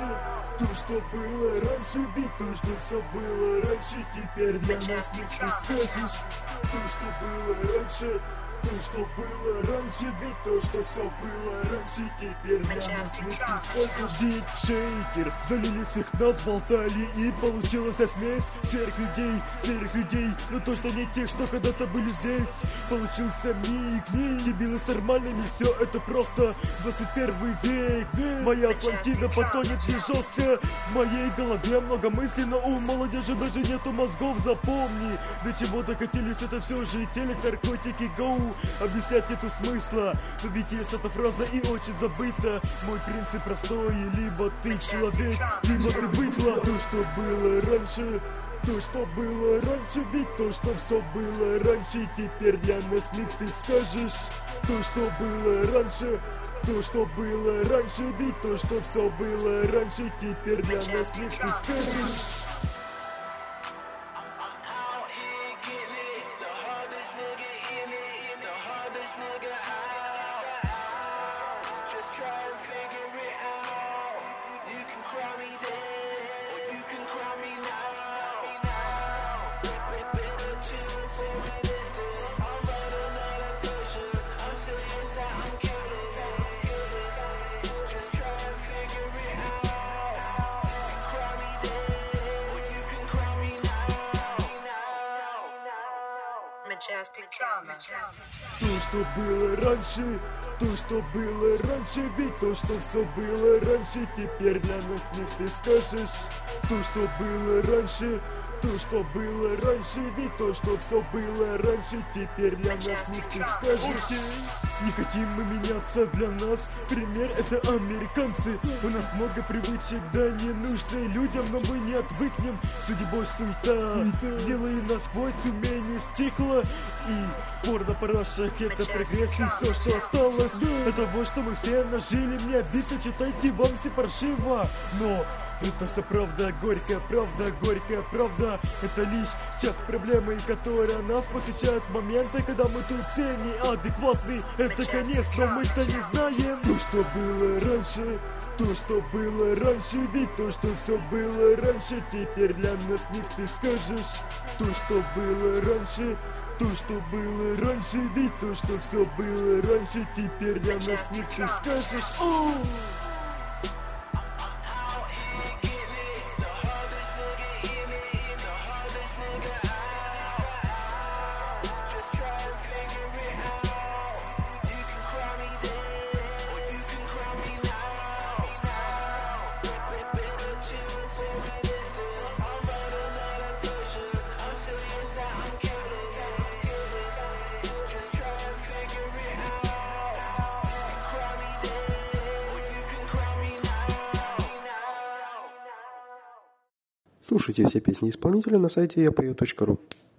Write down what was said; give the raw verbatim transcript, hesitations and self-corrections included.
раньше, то, что было раньше, ведь то, что все было раньше, теперь для нас не скажешь. То, что было раньше, то, что было раньше, ведь то, что все было раньше, теперь для нас не скажешь. Дик в шейкер, залились их, нас болтали, и получилась смесь серых людей, серых людей, но точно не тех, что когда-то были здесь. Получился микс, дебилы с нормальными, все это просто двадцать первый век. Моя Атлантида потонет не жестко, в моей голове много мыслей, но у молодежи даже нету мозгов, запомни. До чего докатились, это все же телек, наркотики, гоу. Объяснять нету смысла, но ведь есть эта фраза и очень забыта. Мой принцип простой: либо ты человек, либо ты быдло. То, что было раньше, то, что было раньше, ведь то, что все было раньше, теперь для нас миф, ты скажешь. То, что было раньше, то, что было раньше, ведь то, что все было раньше, теперь для нас миф, ты скажешь. То, что было раньше, то, что было раньше, ведь то, что все было раньше, теперь для нас миф, ты скажешь. То, что было раньше, то, что было раньше, ведь то, что все было раньше, теперь для нас миф, ты скажешь. Не хотим мы меняться, для нас пример это американцы. У нас много привычек, да не нужны людям, но мы не отвыкнем. Все дебош, суета, делай насквозь умение стекла. И порно парашек это прогресс, и все, что осталось от того, что мы все нажили. Мне обидно, читайте, вам все паршиво, но это вся правда, горькая правда, горькая правда. Это лишь часть проблемы, которая нас посещает моменты, когда мы тут все неадекватны. Это конец, но мы-то не знаем. То, что было раньше, то, что было раньше, ведь то, что все было раньше, теперь для нас миф, ты скажешь. То, что было раньше, то, что было раньше, ведь то, что все было раньше, теперь для нас миф, ты скажешь. О! Слушайте все песни исполнителя на сайте я пою точка ру.